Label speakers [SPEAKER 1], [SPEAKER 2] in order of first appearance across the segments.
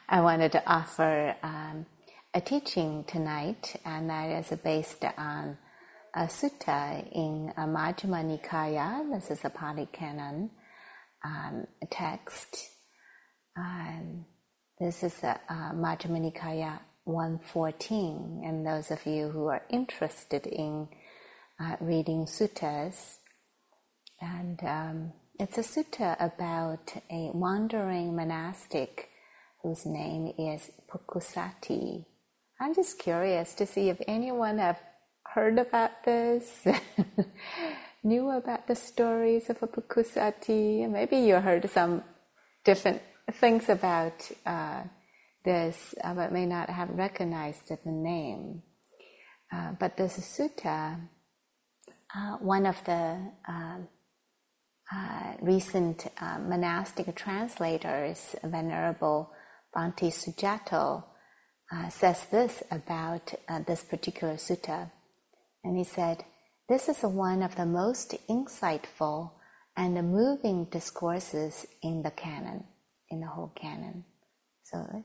[SPEAKER 1] I wanted to offer a teaching tonight, and that is based on a sutta in Majjhima Nikaya. This is a Pali Canon text. This is Majjhima Nikaya 114, and those of you who are interested in reading suttas, and it's a sutta about a wandering monastic whose name is Pukusati. I'm just curious to see if anyone have heard about this, knew about the stories of a Pukusati. Maybe you heard some different things about this, but may not have recognized the name. But this sutta, one of the recent monastic translators, Venerable Bhante Sujato, says this about this particular sutta. And he said, "This is one of the most insightful and moving discourses in the canon, in the whole canon." So,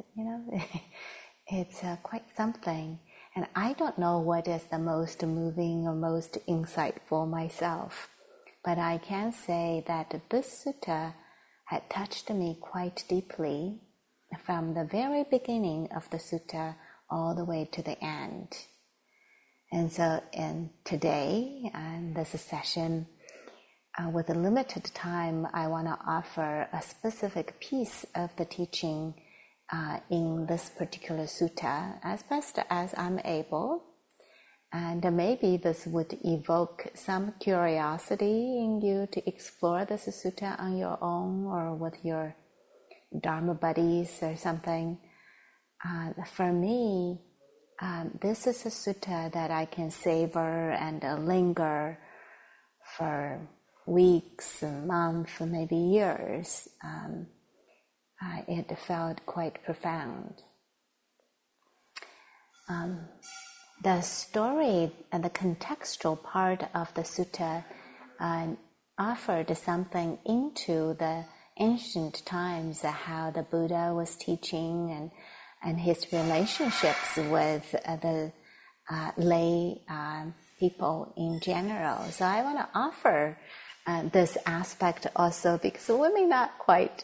[SPEAKER 1] it's quite something. And I don't know what is the most moving or most insightful myself, but I can say that this sutta had touched me quite deeply from the very beginning of the sutta all the way to the end. And so today, in this session, with a limited time, I want to offer a specific piece of the teaching in this particular sutta as best as I'm able. And maybe this would evoke some curiosity in you to explore this sutta on your own or with your Dharma buddies or something. For me, this is a sutta that I can savor and linger for weeks, months, maybe years. It felt quite profound. The story and the contextual part of the sutta offered something into the ancient times, how the Buddha was teaching and his relationships with the lay people in general. So I want to offer this aspect also, because we may not quite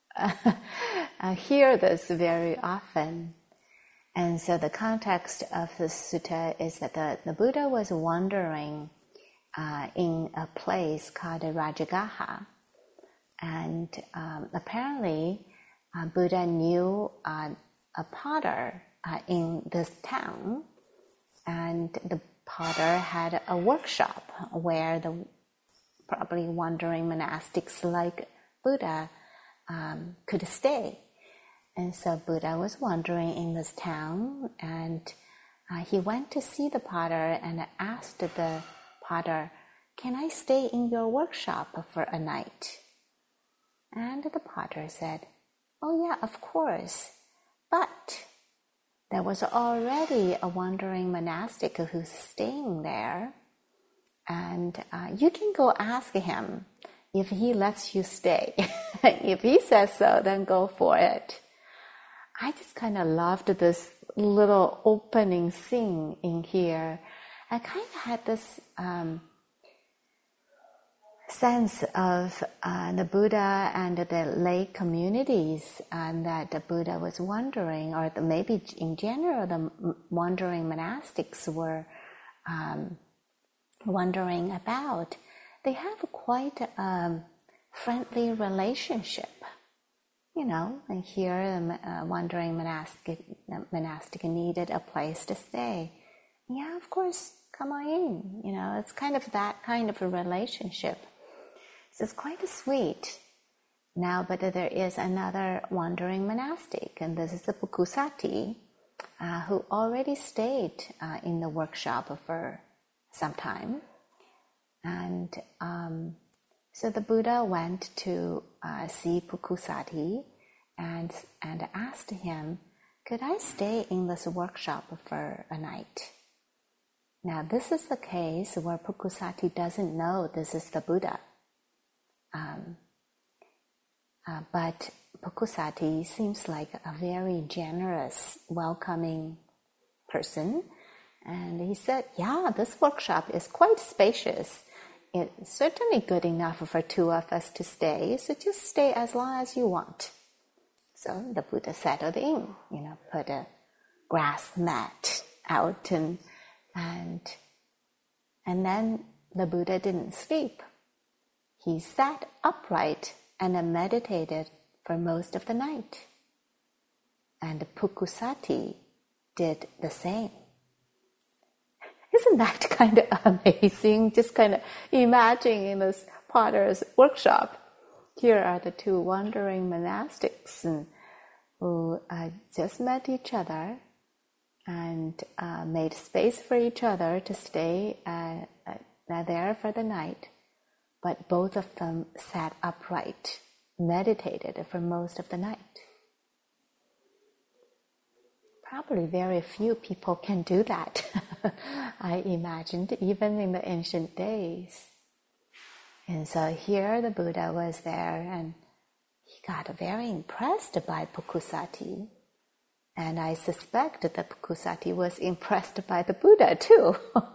[SPEAKER 1] hear this very often. And so the context of the sutta is that the Buddha was wandering in a place called Rajagaha. And apparently Buddha knew a potter in this town, and the potter had a workshop where the probably wandering monastics like Buddha could stay. And so Buddha was wandering in this town, and he went to see the potter and asked the potter, "Can I stay in your workshop for a night?" And the potter said, "Oh yeah, of course." But there was already a wandering monastic who's staying there, and you can go ask him if he lets you stay. If he says so, then go for it. I just kind of loved this little opening scene in here. I kind of had this sense of the Buddha and the lay communities, and that the Buddha was wandering, or maybe in general the wandering monastics were wandering about. They have quite a friendly relationship. And here the wandering monastic needed a place to stay. Yeah, of course, come on in. It's kind of that kind of a relationship. So it's quite sweet. Now, but there is another wandering monastic, and this is the Pukusati, who already stayed in the workshop for some time. And so the Buddha went to see Pukusati and asked him, "Could I stay in this workshop for a night?" Now, this is the case where Pukusati doesn't know this is the Buddha. But Pukusati seems like a very generous, welcoming person. And he said, yeah, this workshop is quite spacious. It's certainly good enough for 2 of us to stay, so just stay as long as you want. So the Buddha settled in, put a grass mat out, and then the Buddha didn't sleep. He sat upright and meditated for most of the night. And Pukusati did the same. Isn't that kind of amazing? Just kind of imagining this potter's workshop. Here are the 2 wandering monastics who just met each other and made space for each other to stay there for the night. But both of them sat upright, meditated for most of the night. Probably very few people can do that, I imagined, even in the ancient days. And so here the Buddha was there, and he got very impressed by Pukusati. And I suspect that Pukusati was impressed by the Buddha too.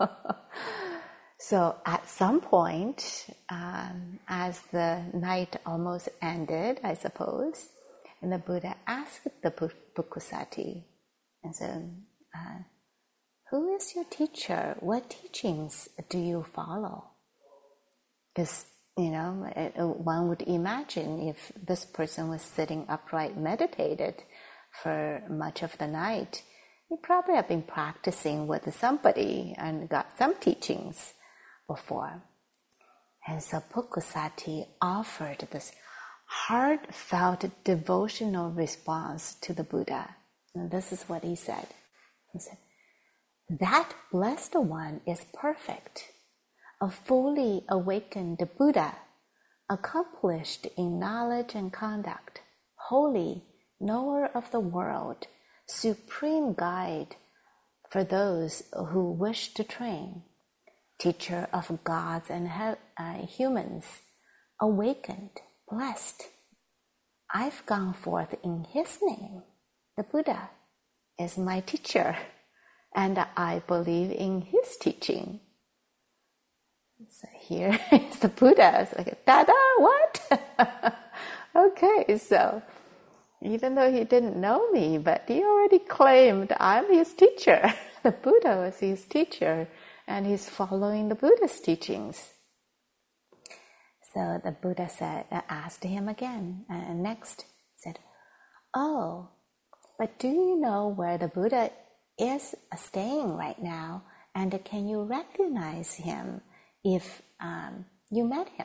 [SPEAKER 1] So at some point, as the night almost ended, I suppose, and the Buddha asked the Pukusati, and said, who is your teacher? What teachings do you follow? Because, one would imagine if this person was sitting upright, meditated for much of the night, he probably have been practicing with somebody and got some teachings before. And so Pukusati offered this heartfelt devotional response to the Buddha. And this is what he said. He said, that blessed one is perfect, a fully awakened Buddha, accomplished in knowledge and conduct, holy, knower of the world, supreme guide for those who wish to train, teacher of gods and humans, awakened, blessed. I've gone forth in his name. The Buddha is my teacher, and I believe in his teaching. So here is the Buddha. It's like, Dada, what? Okay, so even though he didn't know me, but he already claimed I'm his teacher. The Buddha was his teacher, and he's following the Buddha's teachings. So the Buddha asked him again, and next said, oh, but do you know where the Buddha is staying right now? And can you recognize him if you met him?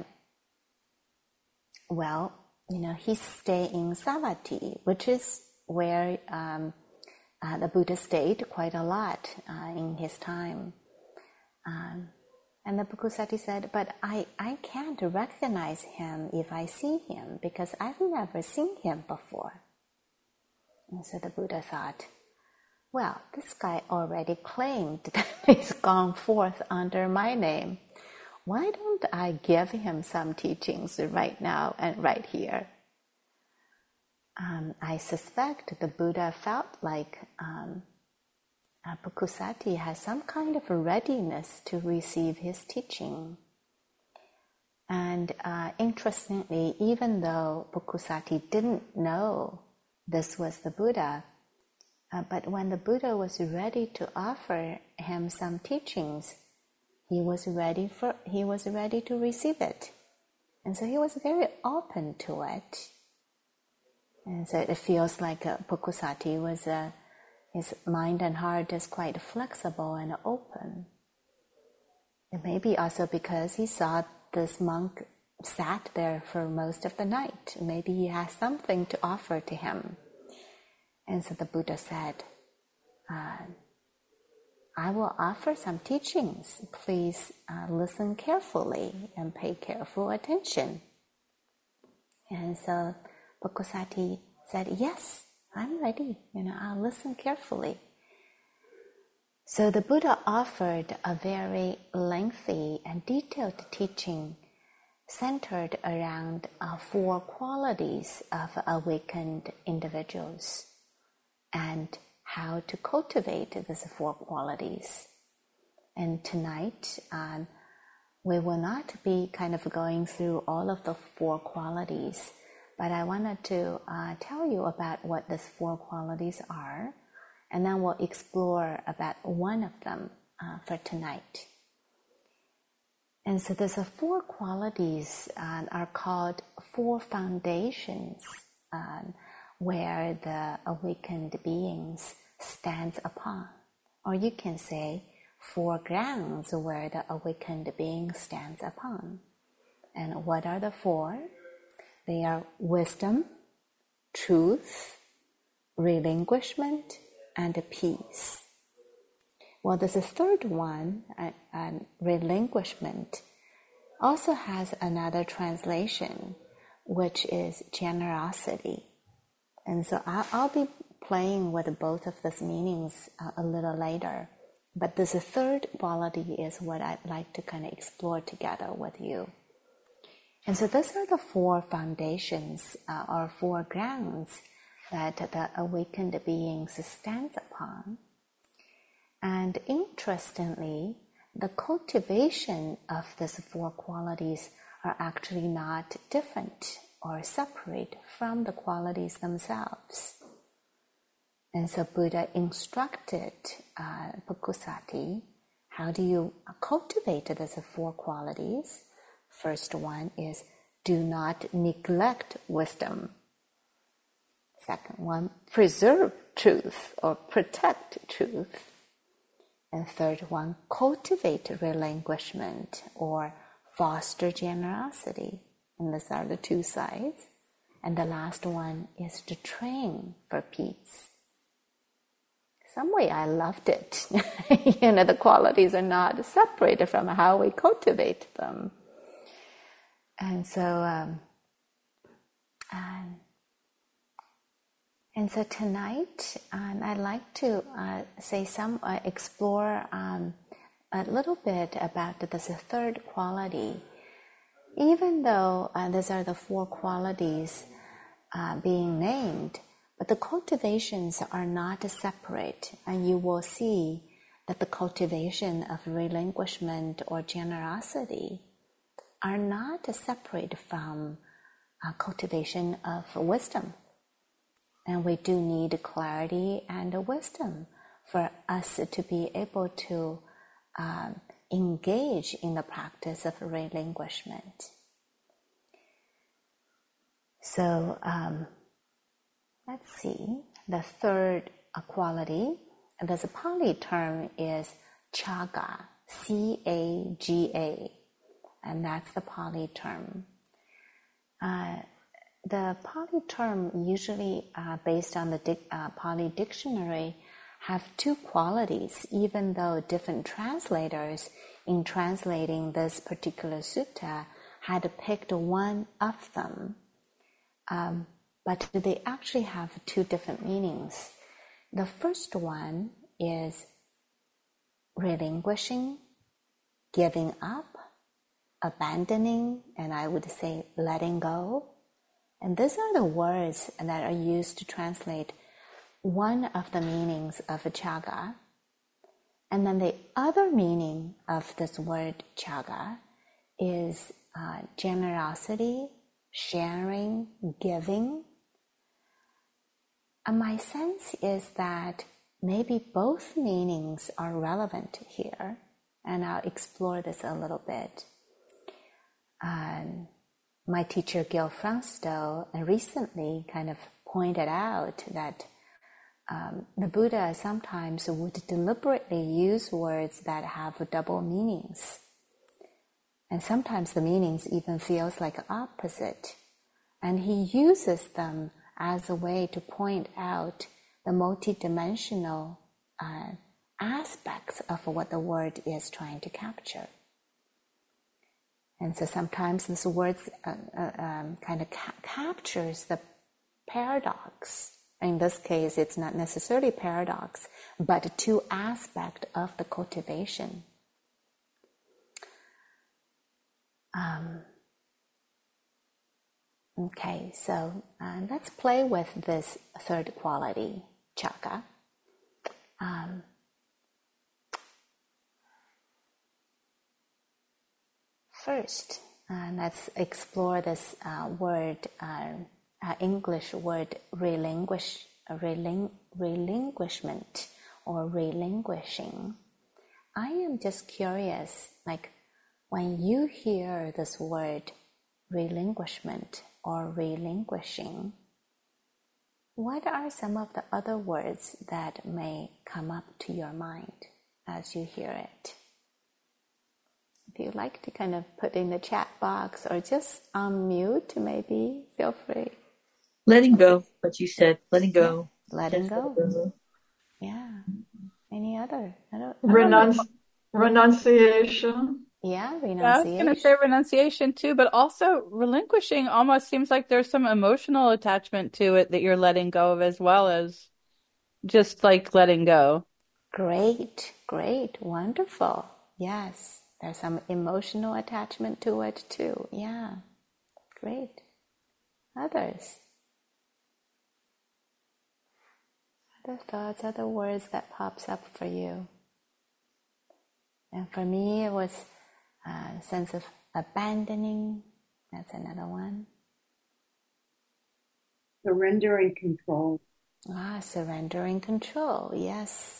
[SPEAKER 1] Well, he stayed in Savatthi, which is where the Buddha stayed quite a lot in his time. And the Pukusati said, but I can't recognize him if I see him, because I've never seen him before. And so the Buddha thought, well, this guy already claimed that he's gone forth under my name. Why don't I give him some teachings right now and right here? I suspect the Buddha felt like Pukusati has some kind of a readiness to receive his teaching. And interestingly, even though Pukusati didn't know this was the Buddha, but when the Buddha was ready to offer him some teachings, he was ready to receive it. And so he was very open to it. And so it feels like Pukusati was his mind and heart is quite flexible and open. It may be also because he saw this monk sat there for most of the night. Maybe he has something to offer to him. And so the Buddha said, I will offer some teachings. Please listen carefully and pay careful attention. And so Pukusati said, yes, I'm ready. I'll listen carefully. So the Buddha offered a very lengthy and detailed teaching centered around 4 qualities of awakened individuals and how to cultivate these 4 qualities. And tonight, we will not be kind of going through all of the 4 qualities, but I wanted to tell you about what these 4 qualities are, and then we'll explore about one of them for tonight. And so these 4 qualities are called 4 foundations where the awakened beings stands upon. Or you can say 4 grounds where the awakened being stands upon. And what are the 4? They are wisdom, truth, relinquishment, and peace. Well, this third one, relinquishment, also has another translation, which is generosity. And so I'll be playing with both of these meanings a little later. But this third quality is what I'd like to kind of explore together with you. And so those are the 4 foundations or 4 grounds that the awakened beings stands upon. And interestingly, the cultivation of these 4 qualities are actually not different or separate from the qualities themselves. And so Buddha instructed Bhikkhusati, how do you cultivate these 4 qualities? First one is, do not neglect wisdom. Second one, preserve truth or protect truth. And third one, cultivate relinquishment or foster generosity. And these are the 2 sides. And the last one is to train for peace. Some way I loved it. The qualities are not separated from how we cultivate them. And so, tonight, I'd like to explore a little bit about this third quality. Even though these are the 4 qualities being named, but the cultivations are not separate, and you will see that the cultivation of relinquishment or generosity are not separate from cultivation of wisdom. And we do need clarity and wisdom for us to be able to engage in the practice of relinquishment. So, let's see, the third quality, the Pali term is Caga, C-A-G-A, and that's the Pali term. The Pali term usually, based on the Pali dictionary, have 2 qualities, even though different translators in translating this particular sutta had picked one of them. But they actually have 2 different meanings. The first one is relinquishing, giving up, abandoning, and I would say letting go. And these are the words that are used to translate one of the meanings of Caga. And then the other meaning of this word Caga is generosity, sharing, giving. And my sense is that maybe both meanings are relevant here, and I'll explore this a little bit. My teacher Gil Frangsto recently kind of pointed out that the Buddha sometimes would deliberately use words that have double meanings. And sometimes the meanings even feels like opposite. And he uses them as a way to point out the multidimensional aspects of what the word is trying to capture. And so sometimes this word kind of captures the paradox. In this case, it's not necessarily paradox, but 2 aspects of the cultivation. Okay, so let's play with this third quality, chaka. First, let's explore this English word relinquishment or relinquishing. I am just curious, like when you hear this word relinquishment or relinquishing, what are some of the other words that may come up to your mind as you hear it? If you'd like to kind of put in the chat box or just unmute, maybe feel free.
[SPEAKER 2] Letting go, what you said. Letting go.
[SPEAKER 1] Yeah, letting go. Yeah. Any other?
[SPEAKER 3] Renunciation.
[SPEAKER 1] Yeah, renunciation.
[SPEAKER 4] Yeah, I was going to say renunciation too, but also relinquishing almost seems like there's some emotional attachment to it that you're letting go of as well as just like letting go.
[SPEAKER 1] Great, wonderful. Yes, there's some emotional attachment to it too. Yeah, great. Others? Other thoughts, other words that pops up for you? And for me, it was a sense of abandoning. That's another one.
[SPEAKER 5] Surrendering control.
[SPEAKER 1] Surrendering control, yes.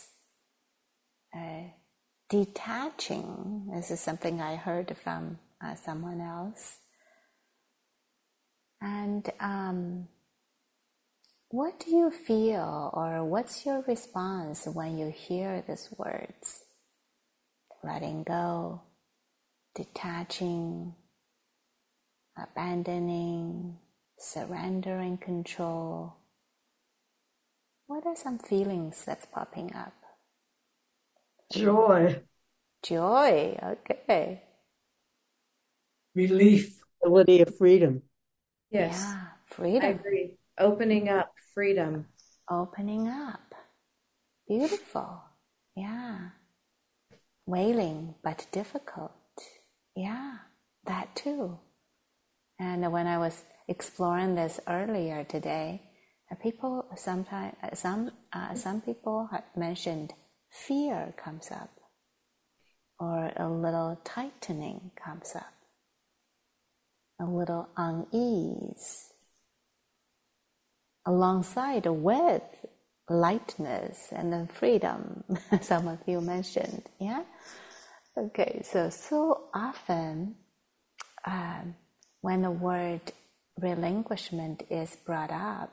[SPEAKER 1] Detaching, this is something I heard from someone else. And what do you feel, or what's your response when you hear these words? Letting go, detaching, abandoning, surrendering control. What are some feelings that's popping up?
[SPEAKER 3] Joy.
[SPEAKER 1] Joy, okay.
[SPEAKER 2] Relief. Ability of freedom.
[SPEAKER 6] Yes.
[SPEAKER 1] Yeah, freedom.
[SPEAKER 6] I agree. Opening up, freedom.
[SPEAKER 1] Opening up. Beautiful. Yeah. Wailing, but difficult. Yeah, that too. And when I was exploring this earlier today, some people had mentioned fear comes up, or a little tightening comes up, a little unease, alongside with lightness and then freedom. Some of you mentioned, yeah. Okay, so often when the word relinquishment is brought up,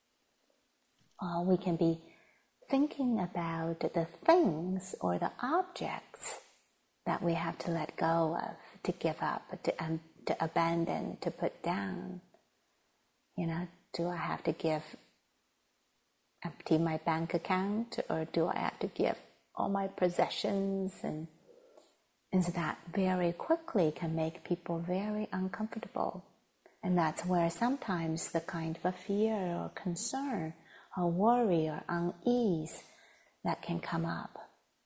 [SPEAKER 1] we can be thinking about the things or the objects that we have to let go of, to give up, to abandon, to put down. You know, do I have to empty my bank account, or do I have to give all my possessions? And that very quickly can make people very uncomfortable. And that's where sometimes the kind of a fear or concern or worry or unease that can come up.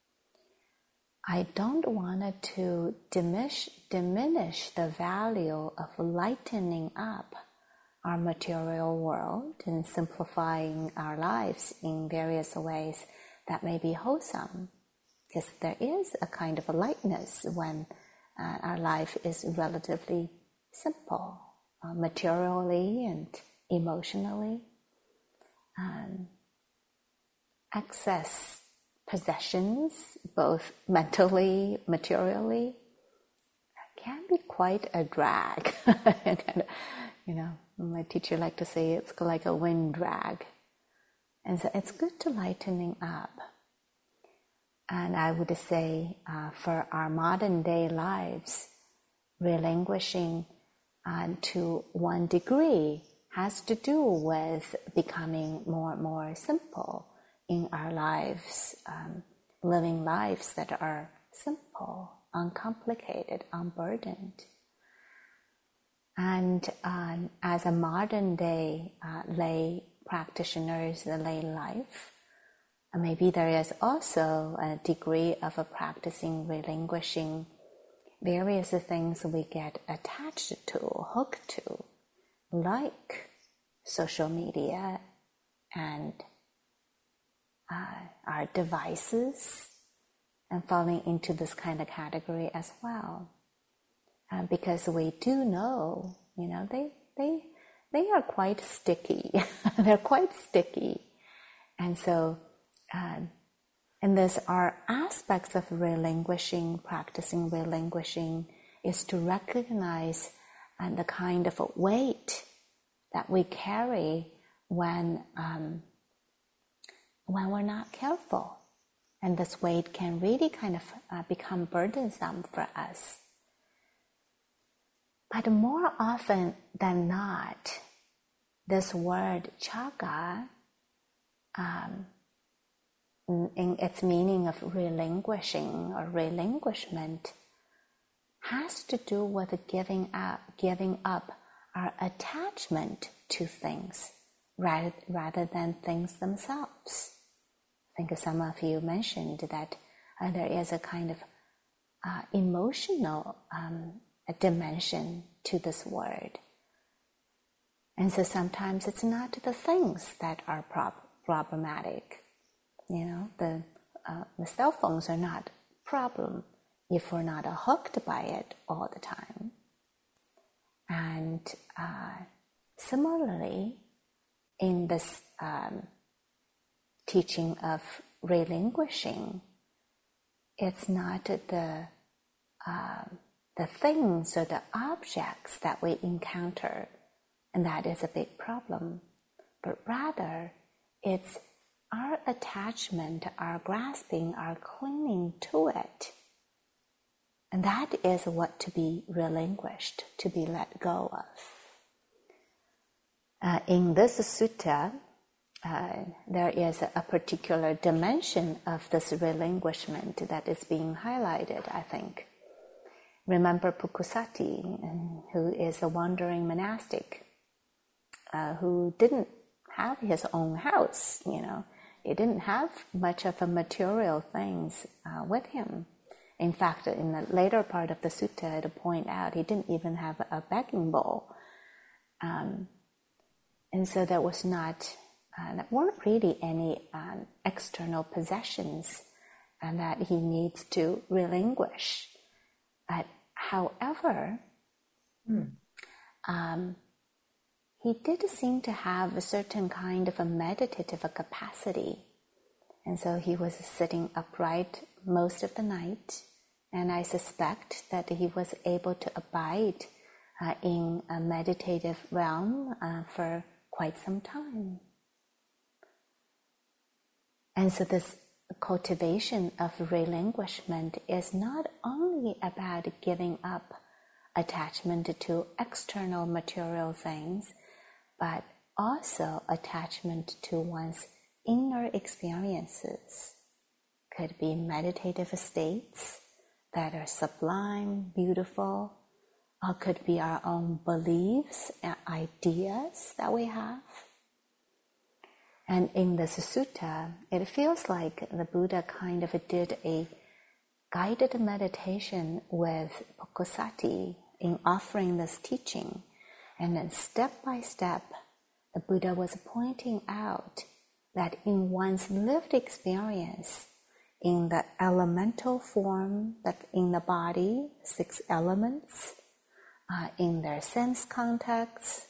[SPEAKER 1] I don't want to diminish the value of lightening up our material world and simplifying our lives in various ways that may be wholesome, because there is a kind of a lightness when our life is relatively simple, materially and emotionally. Excess possessions, both mentally, materially, can be quite a drag. You know, my teacher liked to say it's like a wind drag. And so it's good to lightening up. And I would say for our modern day lives, relinquishing to one degree has to do with becoming more and more simple in our lives, living lives that are simple, uncomplicated, unburdened. And as a modern day lay practitioners, the lay life, maybe there is also a degree of a practicing relinquishing various things we get attached to, hooked to, like social media and our devices, and falling into this kind of category as well. Because we do know, they are quite sticky. They're quite sticky. And so, and there's are aspects of relinquishing, practicing relinquishing, is to recognize the kind of weight that we carry when we're not careful. And this weight can really kind of become burdensome for us. But more often than not, this word chaga, in its meaning of relinquishing or relinquishment, has to do with giving up our attachment to things rather than things themselves. I think some of you mentioned that there is a kind of emotional dimension to this word. And so sometimes it's not the things that are problematic. The cell phones are not a problem if we're not hooked by it all the time. And similarly, in this teaching of relinquishing, it's not the things or the objects that we encounter, and that is a big problem, but rather it's our attachment, our grasping, our clinging to it. And that is what to be relinquished, to be let go of. In this sutta, there is a particular dimension of this relinquishment that is being highlighted, I think. Remember Pukusati, who is a wandering monastic, who didn't have his own house, He didn't have much of a material things with him. In fact, in the later part of the sutta, to point out, he didn't even have a begging bowl. And so there weren't really any external possessions that he needs to relinquish. But however, he did seem to have a certain kind of a meditative capacity. And so he was sitting upright most of the night. And I suspect that he was able to abide in a meditative realm for quite some time. And so this cultivation of relinquishment is not only about giving up attachment to external material things, but also attachment to one's inner experiences. Could be meditative states that are sublime, beautiful, or could be our own beliefs and ideas that we have. And in this sutta, it feels like the Buddha kind of did a guided meditation with Pukusati in offering this teaching. And then step by step, the Buddha was pointing out that in one's lived experience, in the elemental form, that in the body, 6 elements, in their sense contacts,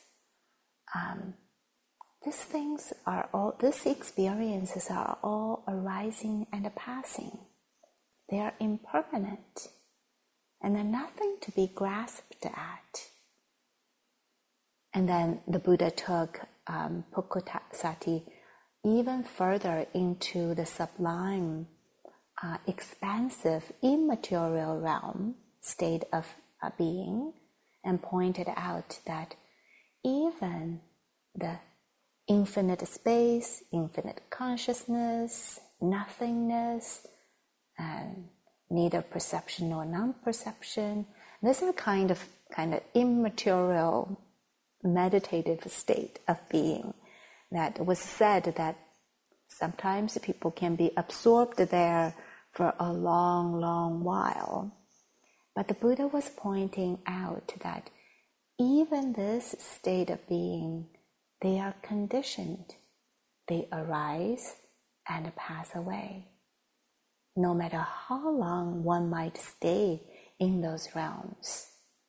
[SPEAKER 1] these experiences are all arising and passing. They are impermanent, and they're nothing to be grasped at. And then the Buddha took Pukusati even further into the sublime, expansive, immaterial realm, state of being, and pointed out that even the infinite space, infinite consciousness, nothingness, and neither perception nor non-perception, this is a kind of immaterial meditative state of being that was said that sometimes people can be absorbed there for a long, long while. But the Buddha was pointing out that even this state of being, they are conditioned. They arise and pass away, no matter how long one might stay in those realms.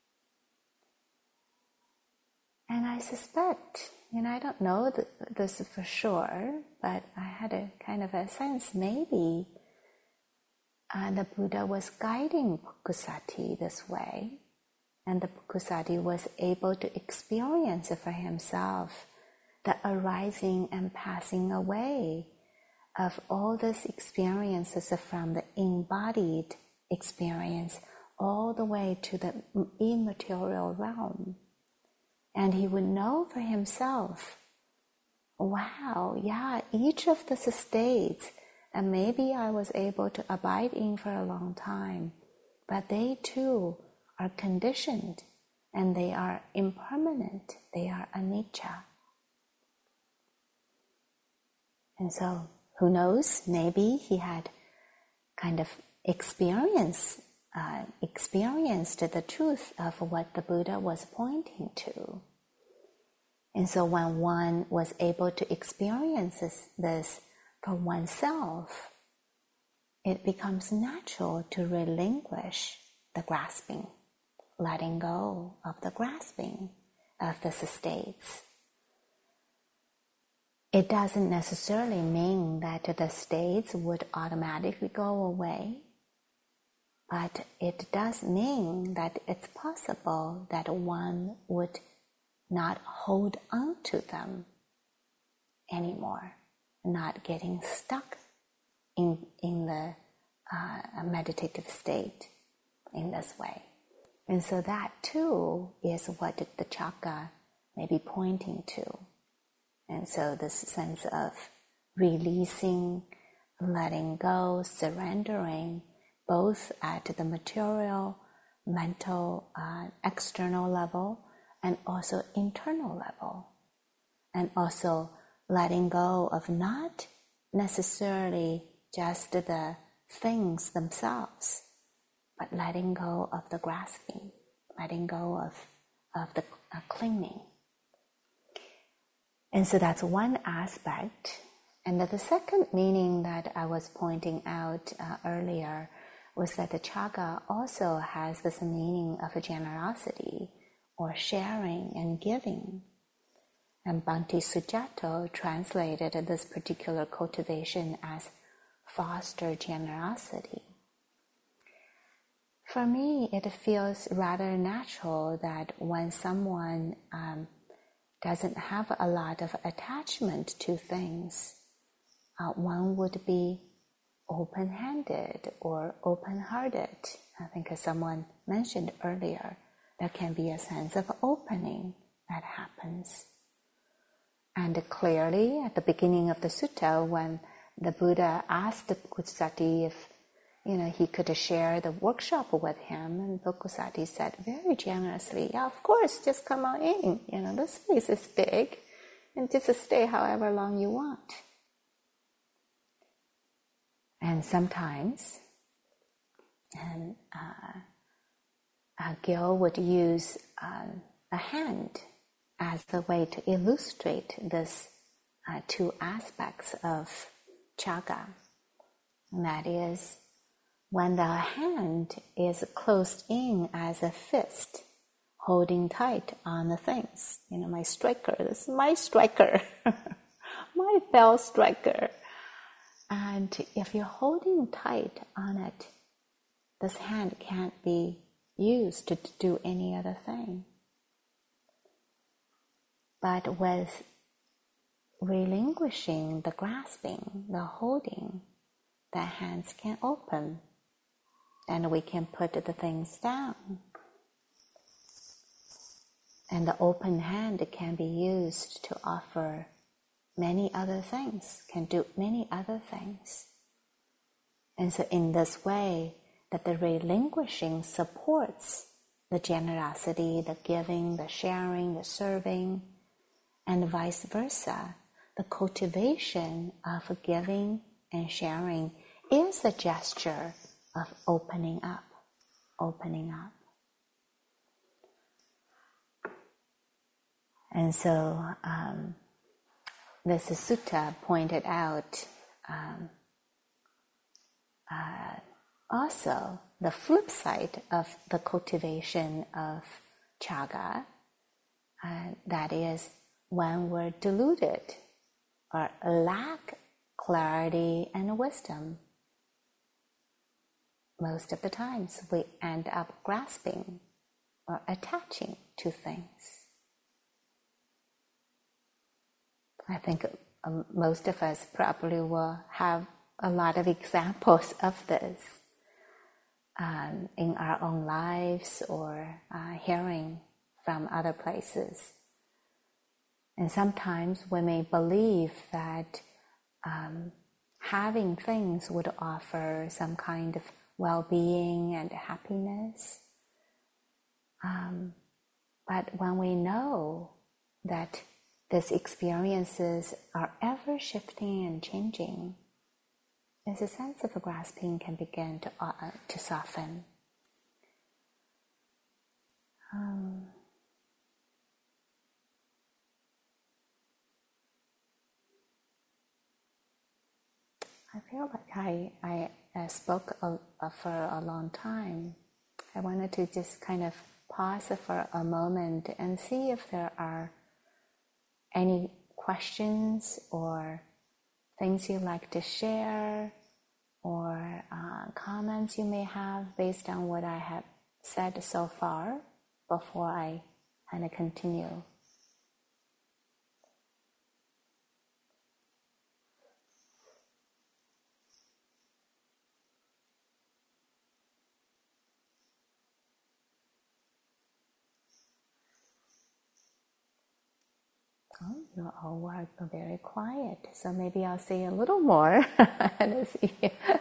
[SPEAKER 1] And I suspect, I don't know this for sure, but I had a kind of a sense maybe the Buddha was guiding Pukusati this way, and the Pukusati was able to experience for himself the arising and passing away of all these experiences from the embodied experience all the way to the immaterial realm. And he would know for himself, wow, yeah, each of the states that maybe I was able to abide in for a long time, but they too are conditioned and they are impermanent, they are anicca. And so, who knows, maybe he had kind of experienced the truth of what the Buddha was pointing to. And so when one was able to experience this for oneself, it becomes natural to relinquish the grasping, letting go of the grasping of the states. It doesn't necessarily mean that the states would automatically go away, but it does mean that it's possible that one would not hold on to them anymore, not getting stuck in the meditative state in this way. And so that too is what the Chaka may be pointing to. And so this sense of releasing, letting go, surrendering, both at the material, mental, external level, and also internal level. And also letting go of not necessarily just the things themselves, but letting go of the grasping, letting go of the clinging. And so that's one aspect. And the second meaning that I was pointing out earlier was that the Chaka also has this meaning of generosity or sharing and giving. And Bhante Sujato translated this particular cultivation as foster generosity. For me, it feels rather natural that when someone doesn't have a lot of attachment to things, one would be open-handed or open-hearted. I think as someone mentioned earlier, there can be a sense of opening that happens. And clearly, at the beginning of the sutta, when the Buddha asked the Pukusati if he could share the workshop with him, and Pukusati said very generously, yeah, of course, just come on in. This space is big, and just stay however long you want. And sometimes, Gil would use a hand as the way to illustrate this two aspects of Chaka. And that is, when the hand is closed in as a fist, holding tight on the things. My striker, this is my striker, my bell striker. And if you're holding tight on it, this hand can't be used to do any other thing. But with relinquishing the grasping, the holding, the hands can open. And we can put the things down. And the open hand can be used to offer many other things, can do many other things. And so in this way, that the relinquishing supports the generosity, the giving, the sharing, the serving, and vice versa. The cultivation of giving and sharing is a gesture of opening up. And so this sutta pointed out also the flip side of the cultivation of chaga, that is, when we're deluded or lack clarity and wisdom, most of the times we end up grasping or attaching to things. I think most of us probably will have a lot of examples of this in our own lives or hearing from other places. And sometimes we may believe that having things would offer some kind of well-being and happiness. But when we know that these experiences are ever shifting and changing, there's a sense of grasping can begin to soften. I feel like I spoke for a long time. I wanted to just kind of pause for a moment and see if there are any questions or things you'd like to share, or comments you may have based on what I have said so far before I kind of continue. Oh, you all were very quiet, so maybe I'll say a little more. Let's see.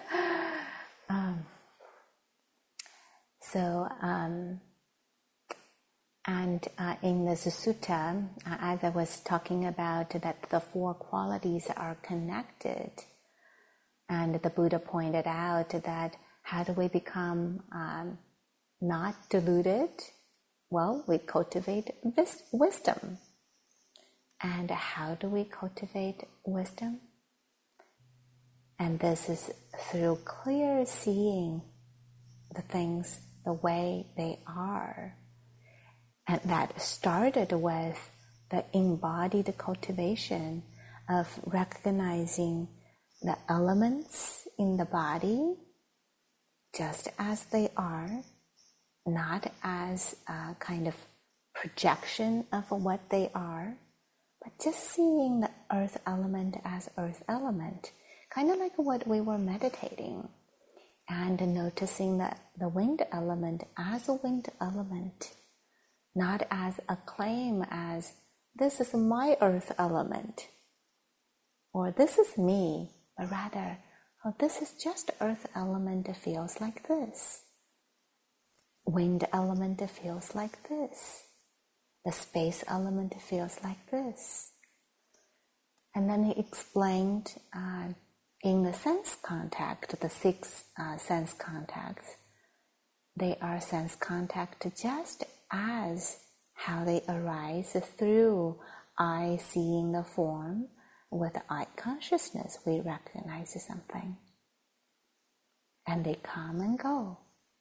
[SPEAKER 1] In the sutta, as I was talking about, that the four qualities are connected, and the Buddha pointed out that how do we become not deluded? Well, we cultivate wisdom. And how do we cultivate wisdom? And this is through clear seeing the things the way they are. And that started with the embodied cultivation of recognizing the elements in the body just as they are, not as a kind of projection of what they are, but just seeing the earth element as earth element, kind of like what we were meditating, and noticing that the wind element as a wind element, not as a claim as this is my earth element, or this is me, but rather, oh, this is just earth element, it feels like this. Wind element, it feels like this. The space element feels like this. And then he explained in the sense contact, the six sense contacts, they are sense contact just as how they arise through eye seeing the form. With eye consciousness, we recognize something. And they come and go.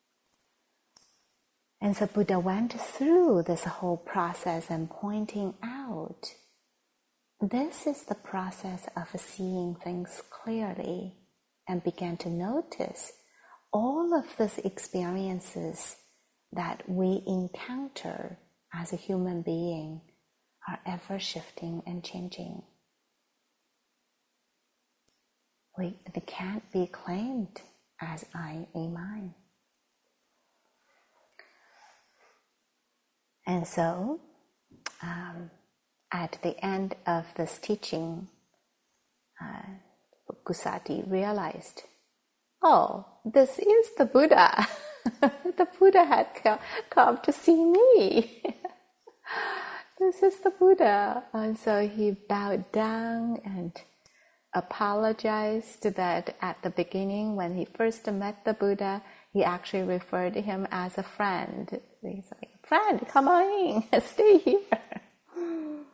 [SPEAKER 1] And so Buddha went through this whole process and pointing out, this is the process of seeing things clearly, and began to notice all of these experiences that we encounter as a human being are ever shifting and changing. They can't be claimed as I, a mine. And so, at the end of this teaching, Kusati realized, oh, this is the Buddha. The Buddha had come to see me. This is the Buddha. And so he bowed down and apologized that at the beginning, when he first met the Buddha, he actually referred to him as a friend. He's like, friend, come on in, stay here.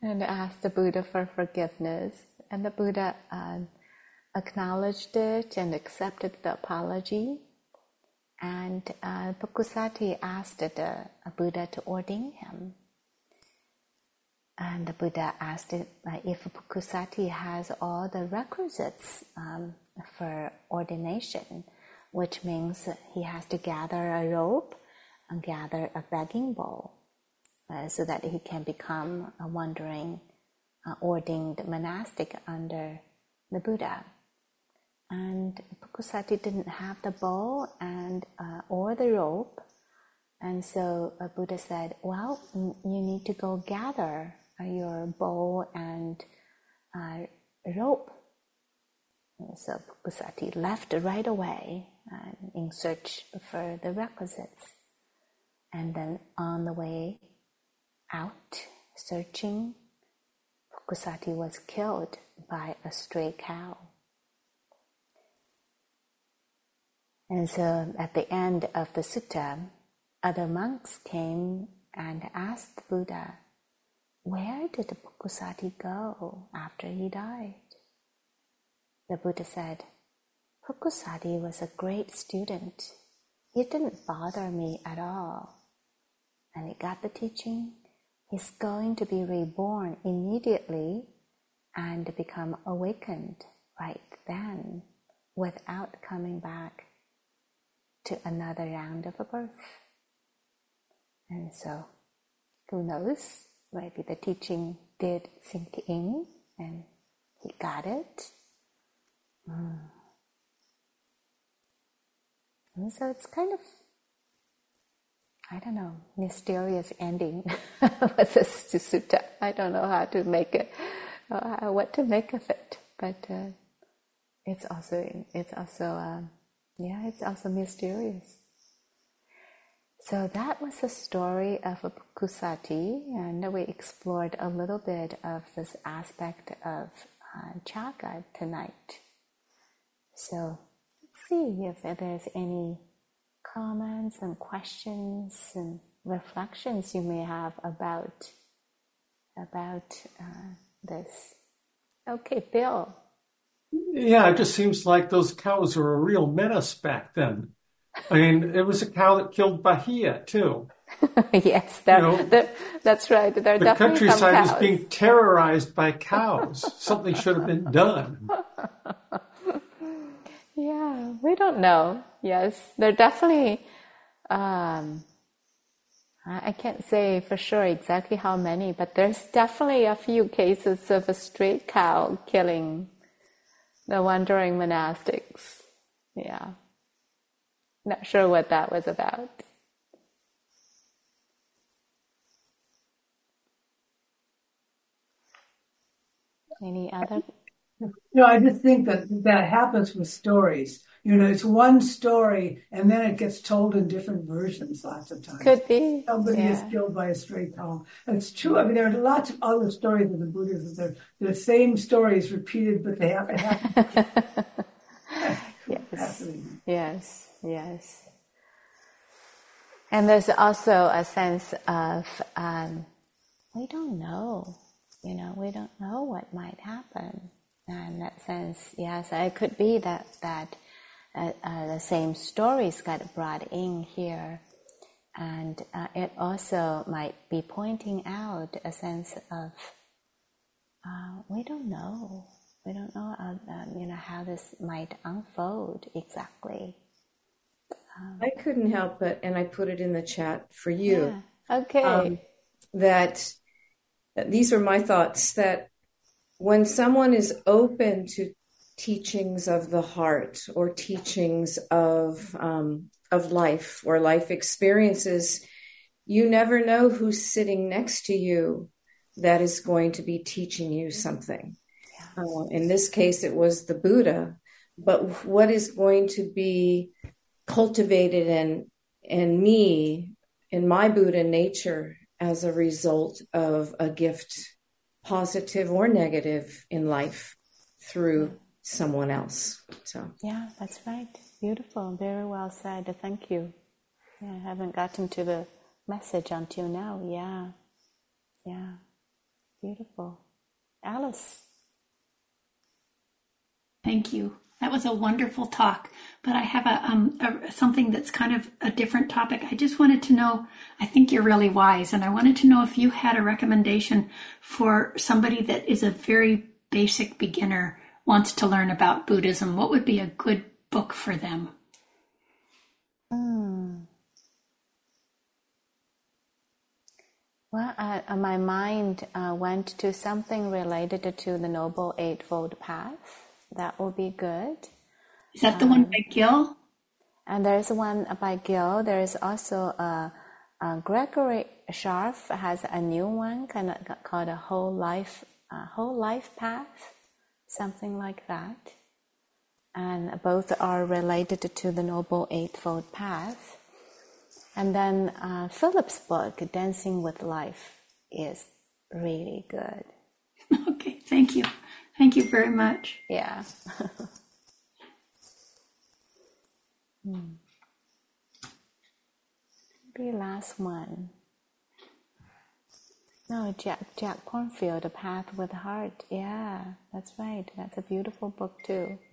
[SPEAKER 1] and asked the Buddha for forgiveness. And the Buddha acknowledged it and accepted the apology. And Pukusati asked the Buddha to ordain him. And the Buddha asked if Pukusati has all the requisites for ordination, which means he has to gather a rope and gather a begging bowl so that he can become a wandering ordained monastic under the Buddha. And Pukusati didn't have the bowl and or the rope, and so Buddha said, well, you need to go gather your bowl and rope. And so Pukusati left right away in search for the requisites. And then on the way out, searching, Pukusati was killed by a stray cow. And so at the end of the sutta, other monks came and asked the Buddha, where did the Pukusati go after he died? The Buddha said, Pukusati was a great student. He didn't bother me at all. And he got the teaching. He's going to be reborn immediately and become awakened right then without coming back to another round of a birth. And so, who knows? Maybe the teaching did sink in and he got it. And so it's kind of, I don't know, mysterious ending with this sutta. I don't know how to make it, what to make of it. But it's also mysterious. So that was the story of a Pukusati, and we explored a little bit of this aspect of Chaga tonight. So let's see if there's any comments and questions and reflections you may have about this. Okay, Bill.
[SPEAKER 3] Yeah, it just seems like those cows were a real menace back then. I mean, it was a cow that killed Bahia, too.
[SPEAKER 1] Yes, that's right. There are
[SPEAKER 3] the
[SPEAKER 1] definitely
[SPEAKER 3] countryside
[SPEAKER 1] some cows.
[SPEAKER 3] was being terrorized by cows. Something should have been done.
[SPEAKER 1] Yeah, we don't know. Yes, there are definitely, I can't say for sure exactly how many, but there's definitely a few cases of a stray cow killing the wandering monastics. Yeah. Not sure what that was about. Any other?
[SPEAKER 7] No, I just think that happens with stories. It's one story and then it gets told in different versions lots of times.
[SPEAKER 1] Could be.
[SPEAKER 7] Somebody is killed by a stray cow. It's true. I mean, there are lots of other stories of the Buddhism. They're the same stories repeated, but they happen.
[SPEAKER 1] Yes. And there's also a sense of, we don't know, we don't know what might happen. And in that sense, yes, it could be that the same stories got brought in here. And it also might be pointing out a sense of, we don't know. We don't know, how this might unfold exactly.
[SPEAKER 6] I couldn't help but, and I put it in the chat for you.
[SPEAKER 1] Yeah. Okay.
[SPEAKER 6] That these are my thoughts, that when someone is open to teachings of the heart or teachings of life or life experiences, you never know who's sitting next to you that is going to be teaching you something. Yeah. In this case, it was the Buddha, but what is going to be cultivated in me, in my Buddha nature, as a result of a gift, positive or negative, in life through someone else. So
[SPEAKER 1] yeah, that's right. Beautiful. Very well said. Thank you. Yeah, I haven't gotten to the message until now. Yeah. Beautiful. Alice.
[SPEAKER 8] Thank you. That was a wonderful talk. But I have something that's kind of a different topic. I just wanted to know, I think you're really wise, and I wanted to know if you had a recommendation for somebody that is a very basic beginner, wants to learn about Buddhism. What would be a good book for them?
[SPEAKER 1] Well, my mind went to something related to the Noble Eightfold Path. That would be good.
[SPEAKER 8] Is that the one by Gil?
[SPEAKER 1] And there's one by Gil. There is also Gregory Scharf has a new one called a whole life path, something like that. And both are related to the Noble Eightfold Path. And then Philip's book, Dancing with Life, is really good.
[SPEAKER 8] Okay, thank you. Thank you very much.
[SPEAKER 1] Yeah. Maybe last one. No, Jack Cornfield, The Path with Heart. Yeah, that's right. That's a beautiful book too.